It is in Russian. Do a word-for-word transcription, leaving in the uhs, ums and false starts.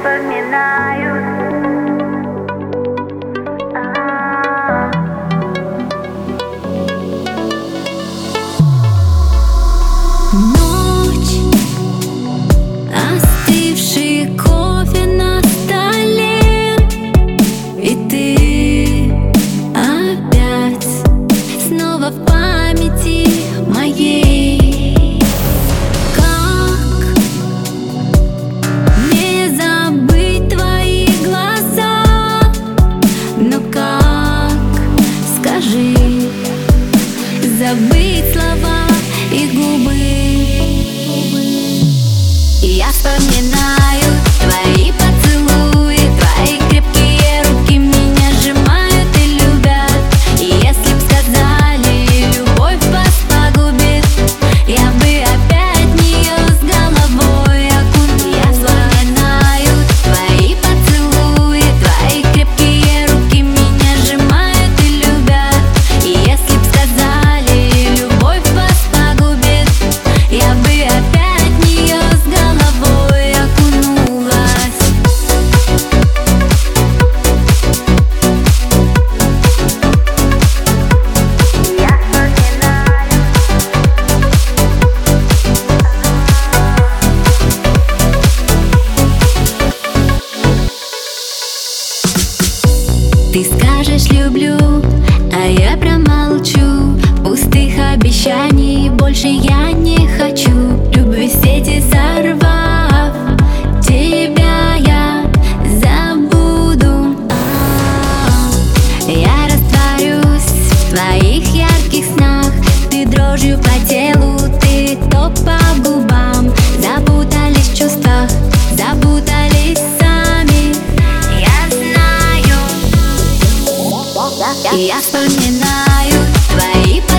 вспоминаю. Ночь, остывший кофе на столе, и ты опять снова в памяти моей. Как не забыть твои глаза? Но как, скажи, забыть слова и губы? Я вспоминаю твои поцелуи, твои крепкие руки меня сжимают и любят. И если б сказали, любовь вас погубит, я бы опять в нее с головой окунул. Я вспоминаю твои поцелуи, твои крепкие руки меня сжимают и любят. И если б сказали, любовь вас погубит, я бы опять в нее с головой окунулась. Я вспоминаю. Ты скажешь «люблю», а я промолчу. Пустых обещаний больше я не хочу. Любви сети сорвав, тебя я забуду. Я растворюсь в твоих ярких снах. Ты дрожью по телу, ты топ по губам. Запутались в чувствах, запутались сами. Я знаю. Я вспоминаю твои